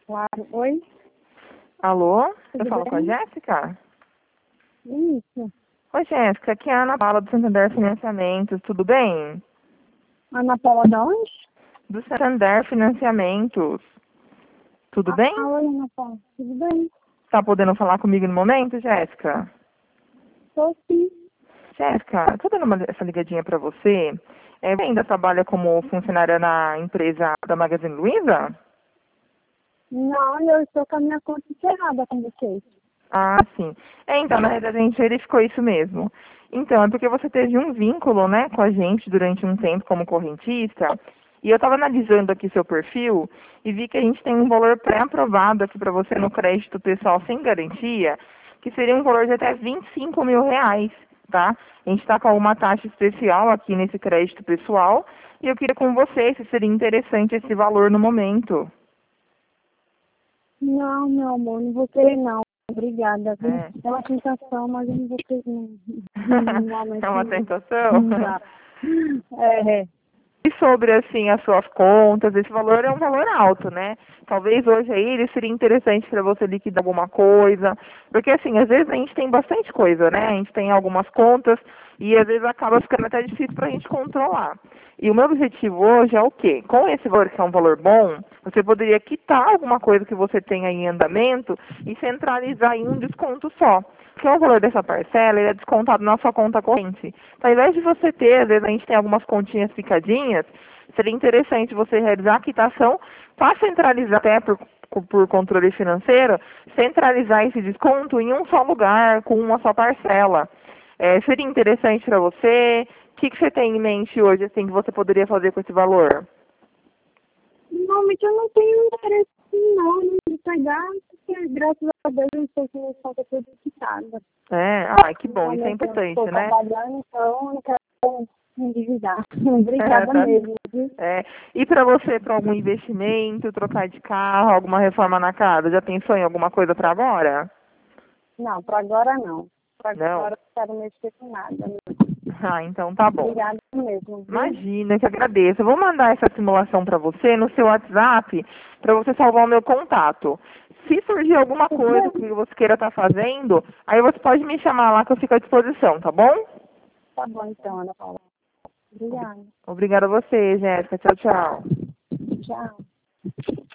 Claro. Oi? Alô? Eu Tudo falo com a bem? Jéssica? Isso. Oi, Jéssica, aqui é a Ana Paula do Santander Financiamentos, tudo bem? Ana Paula de onde? Do Santander Financiamentos, tudo bem? Oi, Ana Paula. Tudo bem? Tá podendo falar comigo no momento, Jéssica? Estou sim. Jéssica, eu tô dando essa ligadinha pra você. Você ainda trabalha como funcionária na empresa da Magazine Luiza? Não, eu estou com a minha conta encerrada com vocês. Ah, sim. Então, na verdade, a gente verificou isso mesmo. Então, é porque você teve um vínculo, né, com a gente durante um tempo como correntista, e eu estava analisando aqui seu perfil e vi que a gente tem um valor pré-aprovado aqui para você no crédito pessoal sem garantia, que seria um valor de até R$ 25.000, tá? A gente está com uma taxa especial aqui nesse crédito pessoal, e eu queria com você se seria interessante esse valor no momento. Não, meu amor, não vou querer não. Obrigada, viu? É. É uma tentação, mas eu não vou querer não. Normalmente É uma não. tentação? Não dá. É. E sobre, assim, as suas contas, esse valor é um valor alto, né? Talvez hoje aí ele seria interessante para você liquidar alguma coisa, porque, assim, às vezes a gente tem bastante coisa, né? A gente tem algumas contas e às vezes acaba ficando até difícil para a gente controlar. E o meu objetivo hoje é o quê? Com esse valor que é um valor bom, você poderia quitar alguma coisa que você tenha em andamento e centralizar em um desconto só. Porque o valor dessa parcela ele é descontado na sua conta corrente. Então, ao invés de você ter, às vezes a gente tem algumas continhas picadinhas, seria interessante você realizar a quitação para centralizar até por controle financeiro, centralizar esse desconto em um só lugar, com uma só parcela. Seria interessante para você? O que você tem em mente hoje, assim, que você poderia fazer com esse valor? Normalmente eu não tenho interesse não em pegar, porque graças a Deus eu estou com a conta toda quitada. Que bom, isso é Normalmente eu estou importante, né? trabalhando, então eu não quero me endividar. Obrigada Tá. mesmo, viu? E para você, para algum investimento, trocar de carro, alguma reforma na casa, já pensou em alguma coisa para agora? Não, para agora não. Para Não? agora eu não quero mexer com nada. Né? Ah, então tá bom. Obrigada mesmo, viu? Imagina, eu que agradeço. Eu vou mandar essa simulação para você no seu WhatsApp, para você salvar o meu contato. Se surgir alguma Tudo coisa bem? que você queira estar fazendo, aí você pode me chamar lá que eu fico à disposição, tá bom? Tá bom então, Ana Paula. Obrigada. Obrigada a você, Jéssica. Tchau, tchau. Tchau.